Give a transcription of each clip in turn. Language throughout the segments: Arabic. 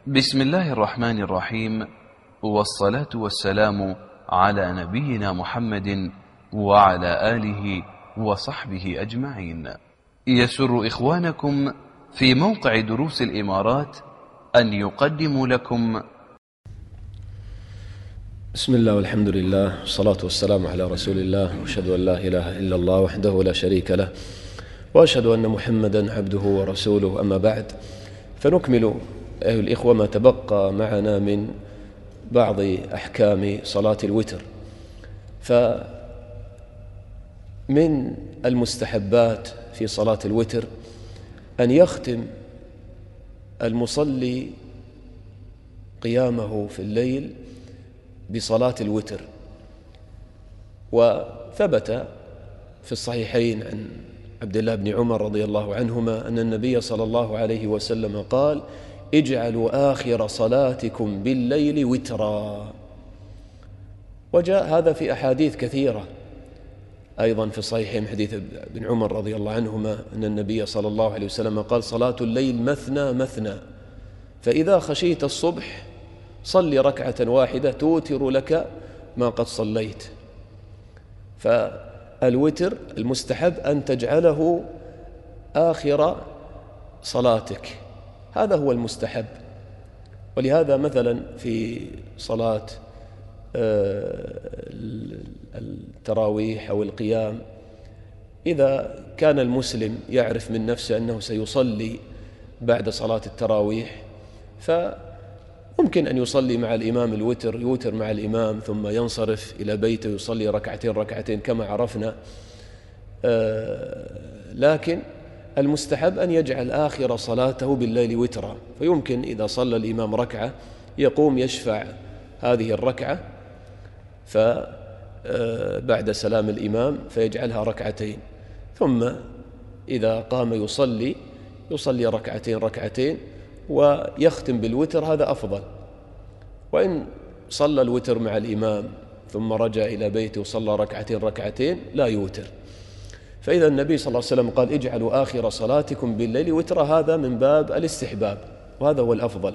بسم الله الرحمن الرحيم، والصلاة والسلام على نبينا محمد وعلى آله وصحبه أجمعين. يسر إخوانكم في موقع دروس الإمارات أن يقدموا لكم بسم الله والحمد لله والصلاة والسلام على رسول الله، وأشهد أن لا إله إلا الله وحده لا شريك له، وأشهد أن محمدا عبده ورسوله. أما بعد، فنكمل أيها الإخوة ما تبقى معنا من بعض أحكام صلاة الوتر. فمن المستحبات في صلاة الوتر أن يختم المصلي قيامه في الليل بصلاة الوتر. وثبت في الصحيحين عن عبد الله بن عمر رضي الله عنهما أن النبي صلى الله عليه وسلم قال: اجعلوا آخر صلاتكم بالليل وترا. وجاء هذا في أحاديث كثيرة أيضا في الصحيحين، حديث ابن عمر رضي الله عنهما أن النبي صلى الله عليه وسلم قال: صلاة الليل مثنى مثنى، فإذا خشيت الصبح صل ركعة واحدة توتر لك ما قد صليت. فالوتر المستحب أن تجعله آخر صلاتك، هذا هو المستحب. ولهذا مثلا في صلاة التراويح أو القيام، إذا كان المسلم يعرف من نفسه أنه سيصلي بعد صلاة التراويح، فممكن أن يصلي مع الإمام الوتر، يوتر مع الإمام ثم ينصرف إلى بيته يصلي ركعتين كما عرفنا. لكن المستحب أن يجعل آخر صلاته بالليل وترا، فيمكن إذا صلى الإمام ركعة يقوم يشفع هذه الركعة فبعد سلام الإمام فيجعلها ركعتين، ثم إذا قام يصلي ركعتين ويختم بالوتر، هذا أفضل. وإن صلى الوتر مع الإمام ثم رجع إلى بيته وصلى ركعتين لا يوتر. فإذا النبي صلى الله عليه وسلم قال: اجعلوا آخر صلاتكم بالليل وترا، هذا من باب الاستحباب وهذا هو الأفضل.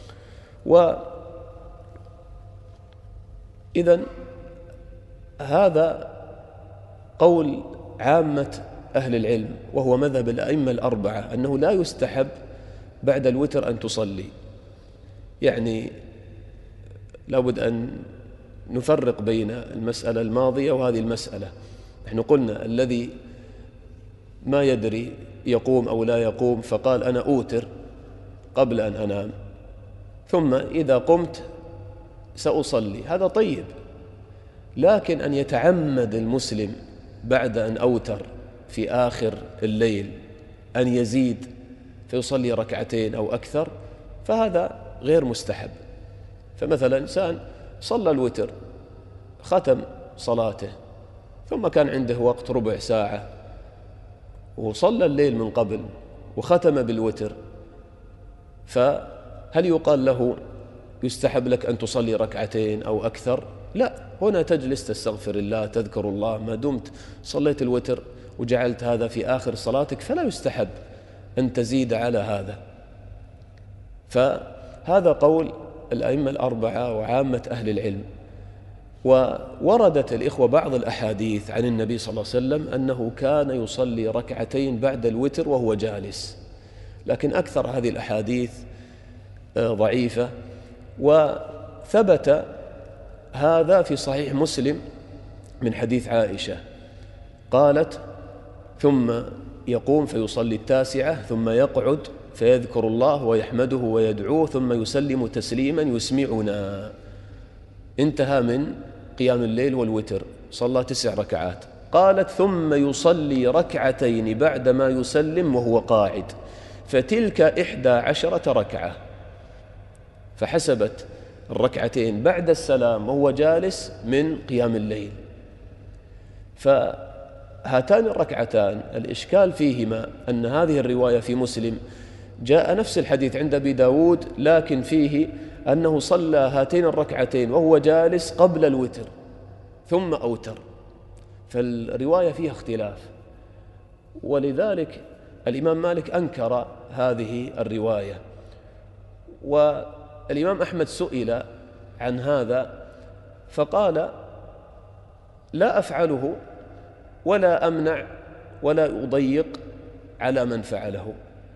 وإذن هذا قول عامة أهل العلم، وهو مذهب الأئمة الأربعة، أنه لا يستحب بعد الوتر أن تصلي. يعني لابد أن نفرق بين المسألة الماضية وهذه المسألة. نحن قلنا الذي ما يدري يقوم أو لا يقوم فقال أنا أوتر قبل أن أنام، ثم إذا قمت سأصلي، هذا طيب. لكن أن يتعمد المسلم بعد أن أوتر في آخر الليل أن يزيد فيصلي ركعتين أو أكثر، فهذا غير مستحب. فمثلا إنسان صلى الوتر، ختم صلاته، ثم كان عنده وقت ربع ساعة وصلى الليل من قبل وختم بالوتر، فهل يقال له يستحب لك أن تصلي ركعتين أو أكثر؟ لا، هنا تجلس تستغفر الله، تذكر الله. ما دمت صليت الوتر وجعلت هذا في آخر صلاتك فلا يستحب أن تزيد على هذا. فهذا قول الأئمة الأربعة وعامة أهل العلم. ووردت الإخوة بعض الأحاديث عن النبي صلى الله عليه وسلم أنه كان يصلي ركعتين بعد الوتر وهو جالس، لكن أكثر هذه الأحاديث ضعيفة. وثبت هذا في صحيح مسلم من حديث عائشة قالت: ثم يقوم فيصلي 9 ثم يقعد فيذكر الله ويحمده ويدعوه ثم يسلم تسليما يسمعنا. انتهى من قيام الليل والوتر، صلى 9 ركعات. قالت: ثم يصلي ركعتين بعدما يسلم وهو قاعد، فتلك 11 ركعة. فحسبت الركعتين بعد السلام وهو جالس من قيام الليل. فهاتان الركعتان الإشكال فيهما أن هذه الرواية في مسلم جاء نفس الحديث عند أبي داود، لكن فيه أنه صلى هاتين الركعتين وهو جالس قبل الوتر ثم أوتر، فالرواية فيها اختلاف. ولذلك الإمام مالك أنكر هذه الرواية، الإمام أحمد سئل عن هذا فقال: لا أفعله ولا أمنع ولا أضيق على من فعله.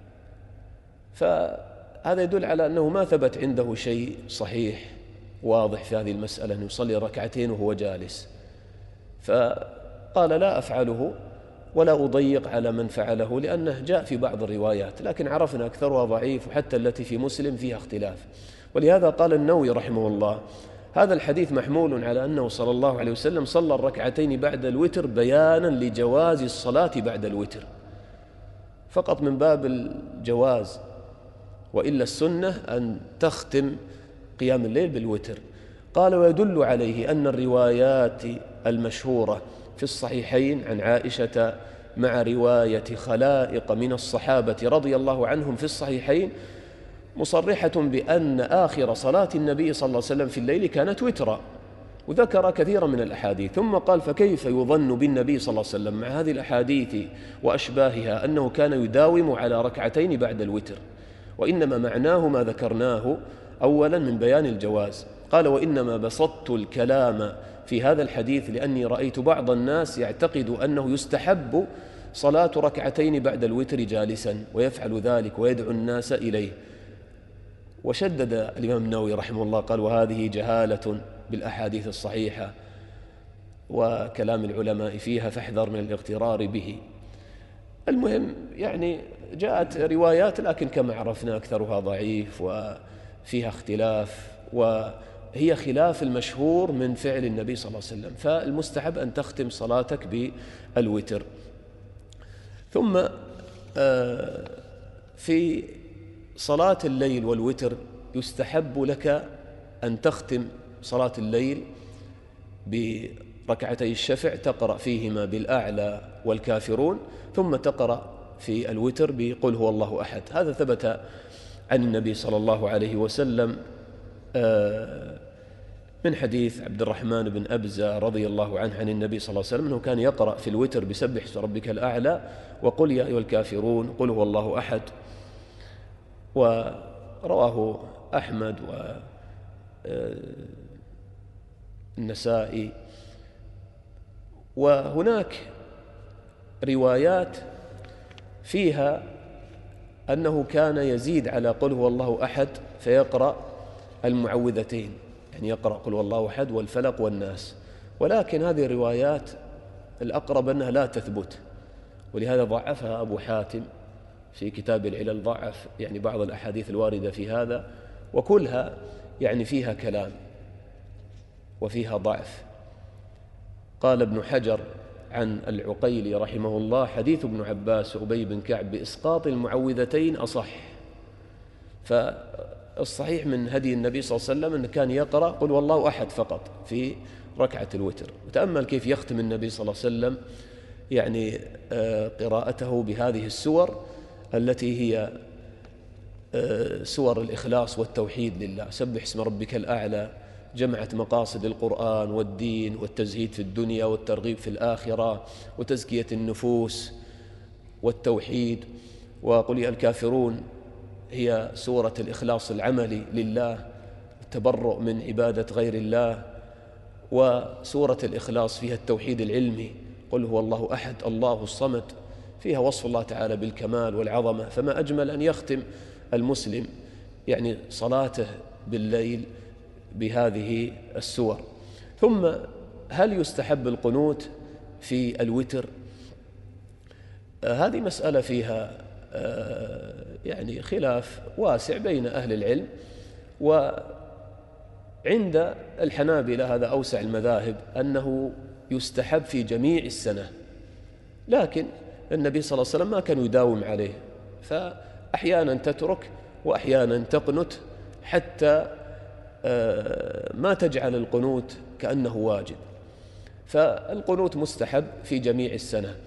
فهذا يدل على أنه ما ثبت عنده شيء صحيح واضح في هذه المسألة، أن يصلي ركعتين وهو جالس، فقال: لا أفعله ولا أضيق على من فعله، لأنه جاء في بعض الروايات، لكن عرفنا أكثرها ضعيف، وحتى التي في مسلم فيها اختلاف. ولهذا قال النووي رحمه الله: هذا الحديث محمول على أنه صلى الله عليه وسلم صلى الركعتين بعد الوتر بيانا لجواز الصلاة بعد الوتر، فقط من باب الجواز، وإلا السنة أن تختم قيام الليل بالوتر. قال: ويدل عليه أن الروايات المشهورة في الصحيحين عن عائشة مع رواية خلائق من الصحابة رضي الله عنهم في الصحيحين مصرحة بأن آخر صلاة النبي صلى الله عليه وسلم في الليل كانت وترا، وذكر كثيرا من الأحاديث، ثم قال: فكيف يظن بالنبي صلى الله عليه وسلم مع هذه الأحاديث وأشباهها أنه كان يداوم على ركعتين بعد الوتر؟ وإنما معناه ما ذكرناه أولا من بيان الجواز. قال: وإنما بسطت الكلام في هذا الحديث لأني رأيت بعض الناس يعتقد أنه يستحب صلاة ركعتين بعد الوتر جالسا، ويفعل ذلك ويدعو الناس إليه. وشدد الإمام النووي رحمه الله قال: وهذه جهالة بالأحاديث الصحيحة وكلام العلماء فيها، فاحذر من الاغترار به. المهم يعني جاءت روايات، لكن كما عرفنا أكثرها ضعيف وفيها اختلاف، وهي خلاف المشهور من فعل النبي صلى الله عليه وسلم، فالمستحب أن تختم صلاتك بالوتر. ثم في صلاة الليل والوتر يستحب لك أن تختم صلاة الليل بركعتي الشفع، تقرأ فيهما بالأعلى والكافرون، ثم تقرأ في الوتر بقل هو الله أحد. هذا ثبت عن النبي صلى الله عليه وسلم من حديث عبد الرحمن بن أبزة رضي الله عنه عن النبي صلى الله عليه وسلم أنه كان يقرأ في الوتر بسبح اسم ربك الأعلى وقل يا أيها الكافرون قل هو الله أحد. ورواه أحمد والنسائي. وهناك روايات فيها أنه كان يزيد على قل هو الله أحد فيقرأ المعوذتين، يعني يقرأ قل هو الله أحد والفلق والناس، ولكن هذه الروايات الأقرب أنها لا تثبت، ولهذا ضعفها أبو حاتم في كتاب العلل، ضعف يعني بعض الأحاديث الواردة في هذا، وكلها يعني فيها كلام وفيها ضعف. قال ابن حجر عن العقيلي رحمه الله: حديث ابن عباس وأبي بن كعب بإسقاط المعوذتين أصح. فالصحيح من هدي النبي صلى الله عليه وسلم أنه كان يقرأ قل والله أحد فقط في ركعة الوتر. وتأمل كيف يختم النبي صلى الله عليه وسلم يعني قراءته بهذه السور التي هي سور الإخلاص والتوحيد لله. سبح اسم ربك الأعلى، جمعت مقاصد القرآن والدين والتزهيد في الدنيا والترغيب في الآخرة وتزكية النفوس والتوحيد. وقل يا الكافرون هي سورة الإخلاص العملي لله، التبرؤ من عبادة غير الله. وسورة الإخلاص فيها التوحيد العلمي، قل هو الله أحد الله الصمد، فيها وصف الله تعالى بالكمال والعظمة. فما أجمل أن يختم المسلم يعني صلاته بالليل بهذه السور. ثم هل يستحب القنوت في الوتر؟ هذه مسألة فيها يعني خلاف واسع بين أهل العلم، وعند الحنابلة هذا أوسع المذاهب أنه يستحب في جميع السنة، لكن النبي صلى الله عليه وسلم ما كان يداوم عليه، فأحيانا تترك وأحيانا تقنت حتى ما تجعل القنوت كأنه واجب. فالقنوت مستحب في جميع السنة.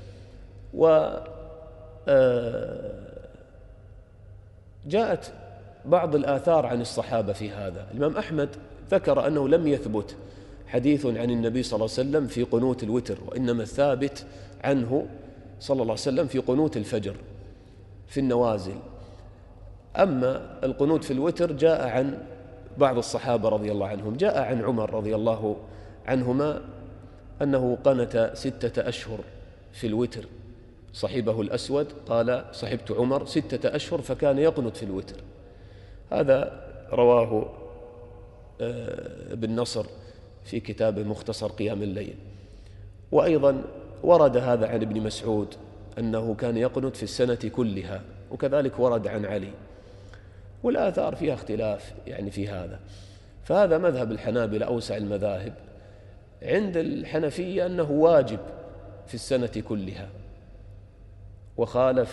وجاءت بعض الآثار عن الصحابة في هذا. الإمام أحمد ذكر أنه لم يثبت حديث عن النبي صلى الله عليه وسلم في قنوت الوتر، وإنما الثابت عنه صلى الله عليه وسلم في قنوت الفجر في النوازل. أما القنوت في الوتر جاء عن بعض الصحابة رضي الله عنهم. جاء عن عمر رضي الله عنهما أنه قنت 6 أشهر في الوتر. صحبه الأسود قال: صحبت عمر 6 أشهر فكان يقنت في الوتر. هذا رواه ابن نصر في كتابه مختصر قيام الليل. وأيضا ورد هذا عن ابن مسعود أنه كان يقنت في السنة كلها، وكذلك ورد عن علي، والآثار فيها اختلاف يعني في هذا. فهذا مذهب الحنابلة أوسع المذاهب. عند الحنفية أنه واجب في السنة كلها، وخالف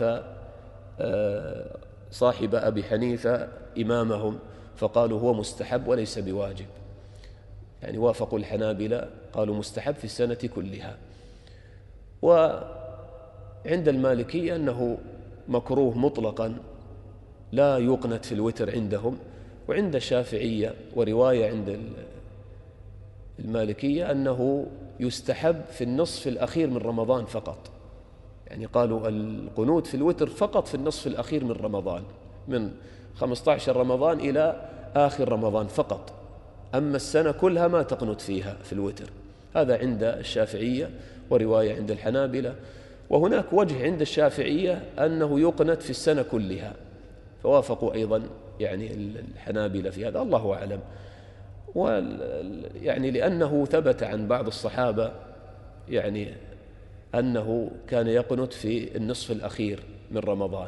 صاحب أبي حنيفة إمامهم فقالوا هو مستحب وليس بواجب، يعني وافقوا الحنابلة قالوا مستحب في السنة كلها. وعند المالكية أنه مكروه مطلقا لا يقنت في الوتر عندهم. وعند الشافعية ورواية عند المالكية أنه يستحب في النصف الأخير من رمضان فقط، يعني قالوا القنوت في الوتر فقط في النصف الأخير من رمضان، من 15 رمضان إلى آخر رمضان فقط، أما السنة كلها ما تقنت فيها في الوتر. هذا عند الشافعية ورواية عند الحنابلة. وهناك وجه عند الشافعية أنه يقنت في السنة كلها، فوافقوا أيضا يعني الحنابلة في هذا، الله أعلم. يعني لأنه ثبت عن بعض الصحابة يعني أنه كان يقنت في النصف الأخير من رمضان.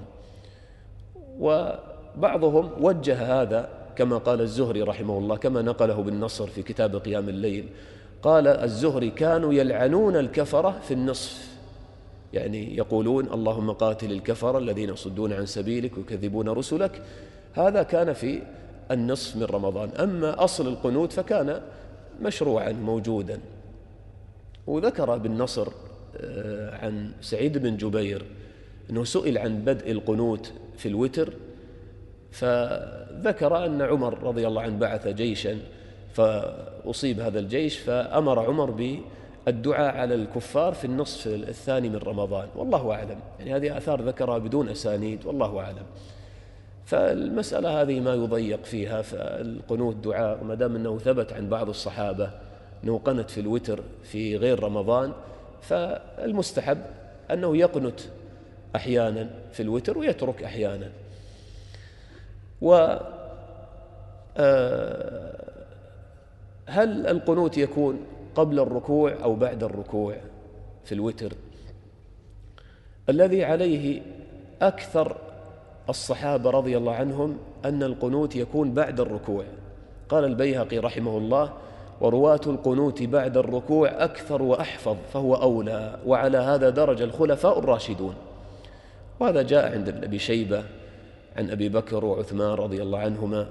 وبعضهم وجه هذا كما قال الزهري رحمه الله، كما نقله بالنصر في كتاب قيام الليل. قال الزهري: كانوا يلعنون الكفرة في النصف، يعني يقولون اللهم قاتل الكفرة الذين يصدون عن سبيلك ويكذبون رسلك. هذا كان في النصف من رمضان. أما أصل القنوت فكان مشروعا موجودا. وذكر بالنصر عن سعيد بن جبير أنه سئل عن بدء القنوت في الوتر، فذكر أن عمر رضي الله عنه بعث جيشا فأصيب هذا الجيش، فأمر عمر بالدعاء على الكفار في النصف الثاني من رمضان، والله أعلم. يعني هذه آثار ذكرها بدون أسانيد، والله أعلم. فالمسألة هذه ما يضيق فيها، فالقنوت دعاء، وما دام أنه ثبت عن بعض الصحابة أنه قنت في الوتر في غير رمضان، فالمستحب أنه يقنت أحيانا في الوتر ويترك أحيانا. وهل القنوت يكون قبل الركوع أو بعد الركوع في الوتر؟ الذي عليه أكثر الصحابة رضي الله عنهم أن القنوت يكون بعد الركوع. قال البيهقي رحمه الله: ورواة القنوت بعد الركوع أكثر وأحفظ فهو أولى، وعلى هذا درج الخلفاء الراشدون. وهذا جاء عند ابن أبي شيبة عن أبي بكر وعثمان رضي الله عنهما.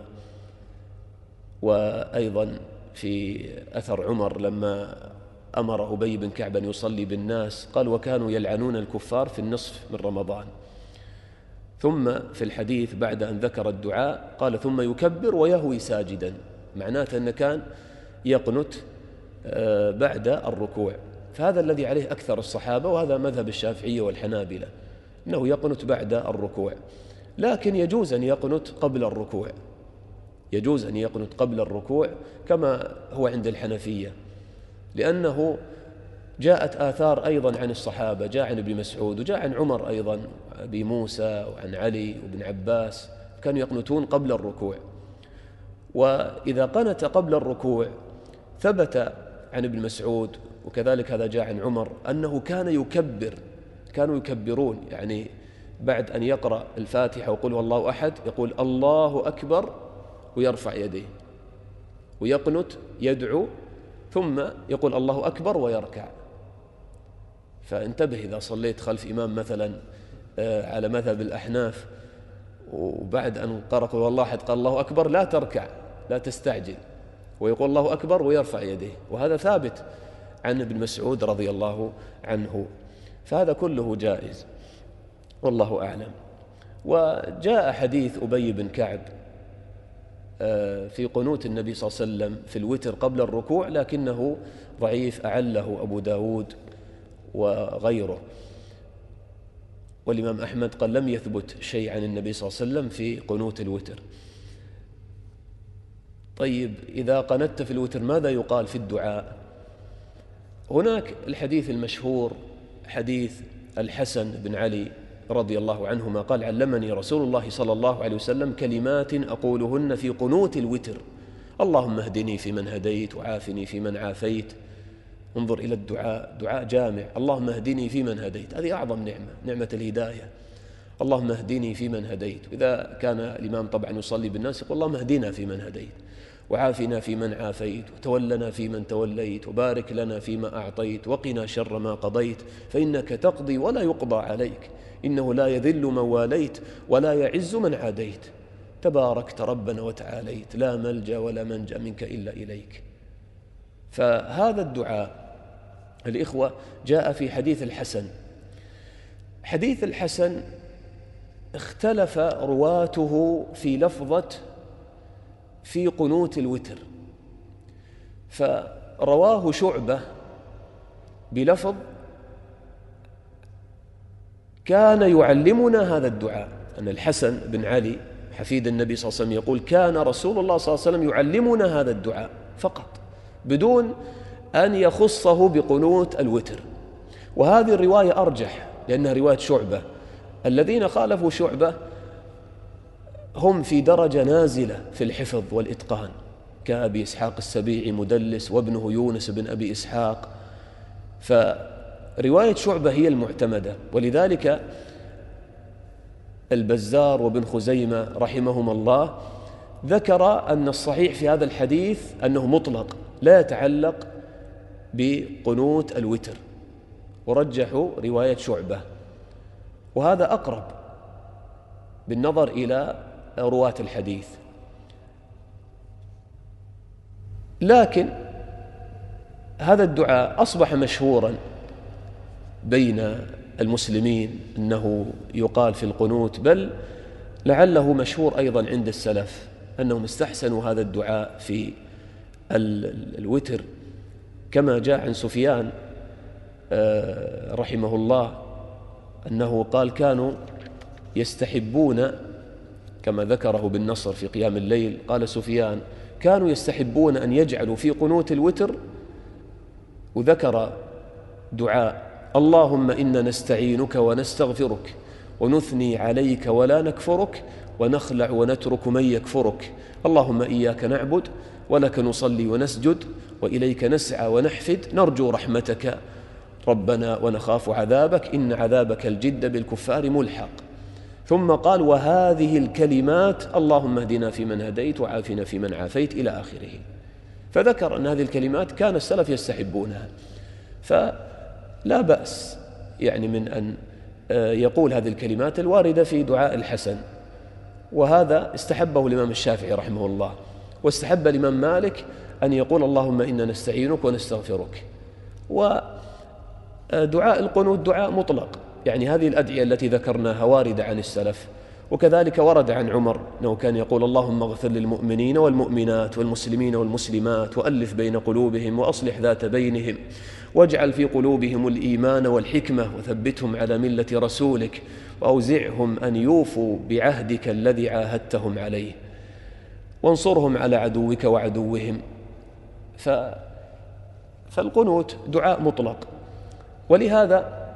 وأيضا في أثر عمر لما أمر أبي بن كعب أن يصلي بالناس قال: وكانوا يلعنون الكفار في النصف من رمضان. ثم في الحديث بعد أن ذكر الدعاء قال: ثم يكبر ويهوي ساجدا، معناته أنه كان يقنت بعد الركوع. فهذا الذي عليه أكثر الصحابة، وهذا مذهب الشافعية والحنابلة، أنه يقنت بعد الركوع. لكن يجوز أن يقنت قبل الركوع، يجوز أن يقنت قبل الركوع كما هو عند الحنفية، لأنه جاءت آثار أيضا عن الصحابة، جاء عن ابن مسعود وجاء عن عمر أيضا، أبي موسى وعن علي وابن عباس، كانوا يقنتون قبل الركوع. وإذا قنت قبل الركوع ثبت عن ابن مسعود وكذلك هذا جاء عن عمر أنه كان يكبر، كانوا يكبرون، يعني بعد أن يقرأ الفاتحة وقل هو الله أحد يقول الله أكبر ويرفع يديه، ويقنت يدعو ثم يقول الله أكبر ويركع. فانتبه إذا صليت خلف إمام مثلا على مذهب الأحناف وبعد أن قرأ قل هو الله أحد قال الله أكبر، لا تركع، لا تستعجل، ويقول الله أكبر ويرفع يديه. وهذا ثابت عن ابن مسعود رضي الله عنه، فهذا كله جائز والله أعلم. وجاء حديث أبي بن كعب في قنوت النبي صلى الله عليه وسلم في الوتر قبل الركوع، لكنه ضعيف، أعله أبو داود وغيره. والإمام أحمد قال لم يثبت شيء عن النبي صلى الله عليه وسلم في قنوت الوتر. طيب إذا قنت في الوتر ماذا يقال في الدعاء؟ هناك الحديث المشهور حديث الحسن بن علي رضي الله عنهما قال: علمني رسول الله صلى الله عليه وسلم كلمات أقولهن في قنوت الوتر: اللهم اهدني فيمن هديت وعافني فيمن عافيت. انظر إلى الدعاء، دعاء جامع. اللهم اهدني فيمن هديت، هذه أعظم نعمة، نعمة الهداية. اللهم اهدني فيمن هديت. إذا كان الإمام طبعا يصلي بالناس يقول: اللهم اهدنا فيمن هديت وعافنا فيمن عافيت وتولنا فيمن توليت وبارك لنا فيما أعطيت وقنا شر ما قضيت فإنك تقضي ولا يقضى عليك إنه لا يذل من واليت ولا يعز من عاديت تباركت ربنا وتعاليت لا ملجأ ولا منجأ منك إلا إليك. فهذا الدعاء الإخوة جاء في حديث الحسن. حديث الحسن اختلف رواته في لفظة في قنوت الوتر، فرواه شعبة بلفظ: كان يعلمنا هذا الدعاء. أن الحسن بن علي حفيد النبي صلى الله عليه وسلم يقول: كان رسول الله صلى الله عليه وسلم يعلمنا هذا الدعاء فقط، بدون أن يخصه بقنوت الوتر. وهذه الرواية أرجح لأنها رواية شعبة. الذين خالفوا شعبة هم في درجة نازلة في الحفظ والإتقان، كأبي إسحاق السبيعي مدلس وابنه يونس بن أبي إسحاق. فرواية شعبة هي المعتمدة، ولذلك البزار وابن خزيمة رحمهما الله ذكر أن الصحيح في هذا الحديث أنه مطلق لا يتعلق بقنوت الوتر، ورجحوا رواية شعبة، وهذا أقرب بالنظر إلى رواة الحديث. لكن هذا الدعاء أصبح مشهورا بين المسلمين أنه يقال في القنوت، بل لعله مشهور أيضا عند السلف أنهم استحسنوا هذا الدعاء في الوتر، كما جاء عن سفيان رحمه الله أنه قال: كانوا يستحبون، كما ذكره بالنصر في قيام الليل، قال سفيان: كانوا يستحبون أن يجعلوا في قنوت الوتر، وذكر دعاء: اللهم إنا نستعينك ونستغفرك ونثني عليك ولا نكفرك ونخلع ونترك من يكفرك، اللهم إياك نعبد ولك نصلي ونسجد وإليك نسعى ونحفد نرجو رحمتك ربنا ونخاف عذابك إن عذابك الجد بالكفار ملحق. ثم قال: وهذه الكلمات اللهم اهدنا فيمن هديت وعافنا فيمن عافيت إلى آخره. فذكر أن هذه الكلمات كان السلف يستحبونها، فلا بأس يعني من أن يقول هذه الكلمات الواردة في دعاء الحسن. وهذا استحبه الإمام الشافعي رحمه الله، واستحب الإمام مالك أن يقول: اللهم إنا نستعينك ونستغفرك. ودعاء القنوت دعاء مطلق، يعني هذه الأدعية التي ذكرناها واردة عن السلف، وكذلك ورد عن عمر أنه كان يقول: اللهم اغفر للمؤمنين والمؤمنات والمسلمين والمسلمات وألف بين قلوبهم وأصلح ذات بينهم واجعل في قلوبهم الإيمان والحكمة وثبتهم على ملة رسولك وأوزعهم أن يوفوا بعهدك الذي عاهدتهم عليه وانصرهم على عدوك وعدوهم. فالقنوت دعاء مطلق، ولهذا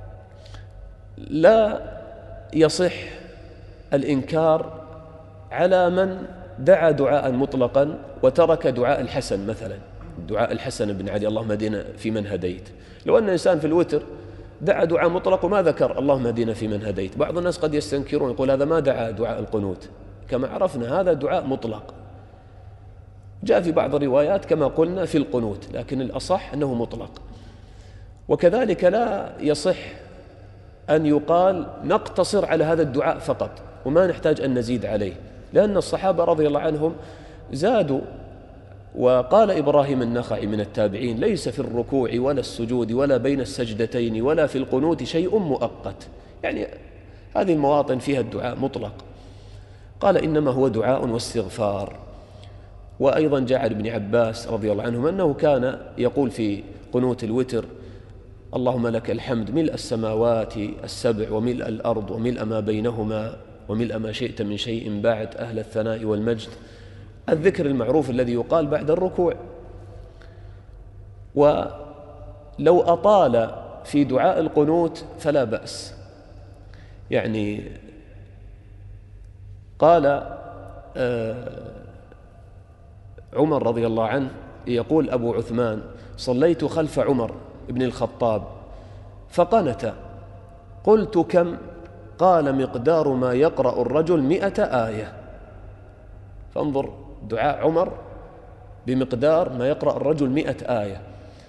لا يصح الإنكار على من دعا دعاء مطلقا وترك دعاء الحسن، مثلا دعاء الحسن بن علي: اللهم اهدنا فيمن هديت. لو أن إنسان في الوتر دعا دعاء مطلق وما ذكر اللهم اهدنا فيمن هديت، بعض الناس قد يستنكرون يقول هذا ما دعا دعاء القنوت. كما عرفنا هذا دعاء مطلق، جاء في بعض الروايات كما قلنا في القنوت، لكن الأصح أنه مطلق. وكذلك لا يصح أن يقال نقتصر على هذا الدعاء فقط وما نحتاج أن نزيد عليه، لأن الصحابة رضي الله عنهم زادوا. وقال إبراهيم النخعي من التابعين: ليس في الركوع ولا السجود ولا بين السجدتين ولا في القنوت شيء مؤقت، يعني هذه المواطن فيها الدعاء مطلق. قال: إنما هو دعاء واستغفار. وأيضا جاء عن ابن عباس رضي الله عنهم أنه كان يقول في قنوت الوتر: اللهم لك الحمد ملء السماوات السبع وملء الأرض وملء ما بينهما وملء ما شئت من شيء بعد أهل الثناء والمجد الذكر المعروف الذي يقال بعد الركوع. ولو أطال في دعاء القنوت فلا بأس. يعني قال عمر رضي الله عنه، يقول أبو عثمان: صليت خلف عمر بن الخطاب فقنت، قلت: كم؟ قال: مقدار ما يقرأ الرجل 100 آية. فانظر دعاء عمر بمقدار ما يقرأ الرجل 100 آية.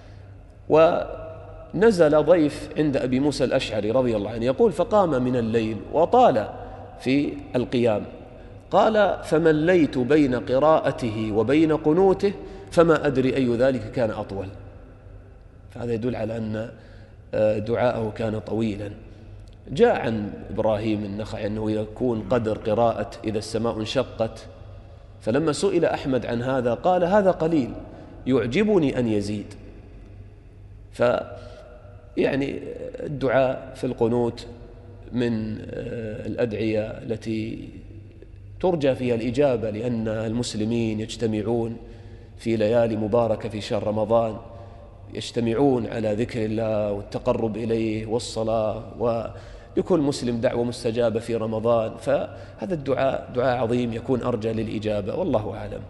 ونزل ضيف عند أبي موسى الأشعري رضي الله عنه، يقول: فقام من الليل وطال في القيام، قال: فمليت بين قراءته وبين قنوته فما أدري أي ذلك كان أطول. فهذا يدل على أن دعاءه كان طويلا. جاء عن إبراهيم النخعي أنه يكون قدر قراءة إذا السماء انشقت، فلما سئل أحمد عن هذا قال: هذا قليل، يعجبني أن يزيد. فيعني الدعاء في القنوت من الأدعية التي ترجى فيها الإجابة، لأن المسلمين يجتمعون في ليالي مباركة في شهر رمضان، يجتمعون على ذكر الله والتقرب إليه والصلاة، ولكل مسلم دعوة مستجابة في رمضان. فهذا الدعاء دعاء عظيم يكون أرجى للإجابة، والله أعلم.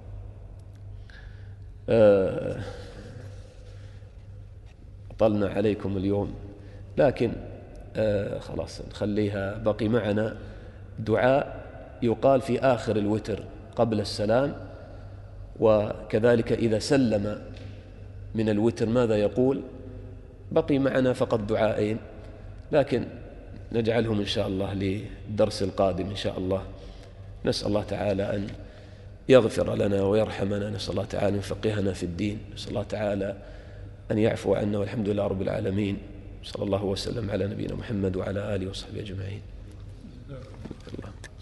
طلنا عليكم اليوم، لكن خلاص نخليها. بقي معنا دعاء يقال في آخر الوتر قبل السلام، وكذلك إذا سلم من الوتر ماذا يقول. بقي معنا فقط دعائين، لكن نجعلهم إن شاء الله للدرس القادم إن شاء الله. نسأل الله تعالى أن يغفر لنا ويرحمنا، نسأل الله تعالى أن يفقهنا في الدين، نسأل الله تعالى أن يعفو عنا، والحمد لله رب العالمين. صلى الله وسلم على نبينا محمد وعلى آله وصحبه أجمعين.